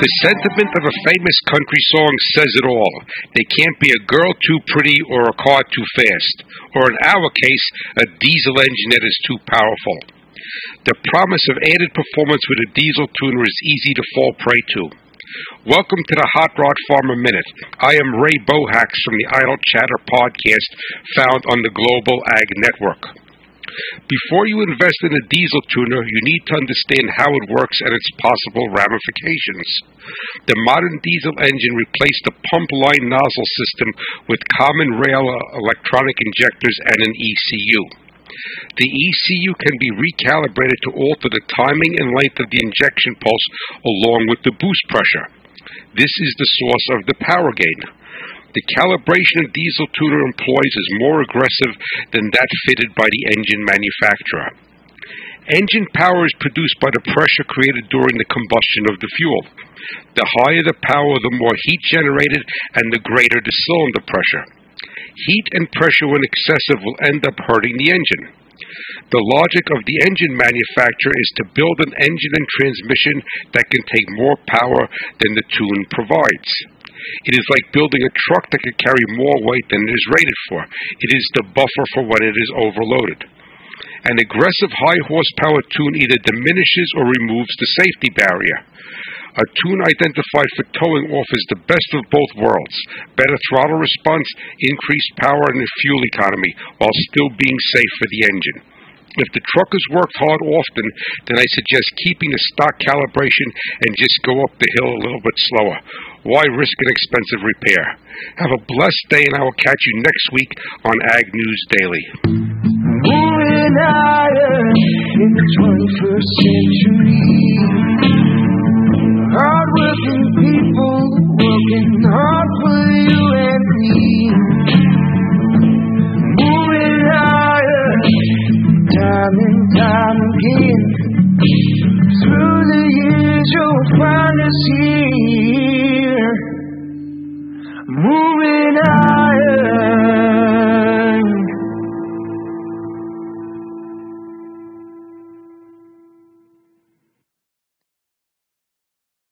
The sentiment of a famous country song says it all. There can't be a girl too pretty or a car too fast, or in our case, a diesel engine that is too powerful. The promise of added performance with a diesel tuner is easy to fall prey to. Welcome to the Hot Rod Farmer Minute. I am Ray Bohax from the Idle Chatter podcast found on the Global Ag Network. Before you invest in a diesel tuner, you need to understand how it works and its possible ramifications. The modern diesel engine replaced the pump line nozzle system with common rail electronic injectors and an ECU. The ECU can be recalibrated to alter the timing and length of the injection pulse along with the boost pressure. This is the source of the power gain. The calibration a diesel tuner employs is more aggressive than that fitted by the engine manufacturer. Engine power is produced by the pressure created during the combustion of the fuel. The higher the power, the more heat generated, and the greater the cylinder pressure. Heat and pressure when excessive will end up hurting the engine. The logic of the engine manufacturer is to build an engine and transmission that can take more power than the tune provides. It is like building a truck that can carry more weight than it is rated for. It is the buffer for when it is overloaded. An aggressive high horsepower tune either diminishes or removes the safety barrier. A tune identified for towing offers the best of both worlds: better throttle response, increased power, and fuel economy, while still being safe for the engine. If the truck has worked hard often, then I suggest keeping a stock calibration and just go up the hill a little bit slower. Why risk an expensive repair? Have a blessed day, and I will catch you next week on Ag News Daily. Moving higher in the 21st century. Hard-working people working hard for you and me. Moving higher, time and time again. Through the years you'll find us here. Moving higher.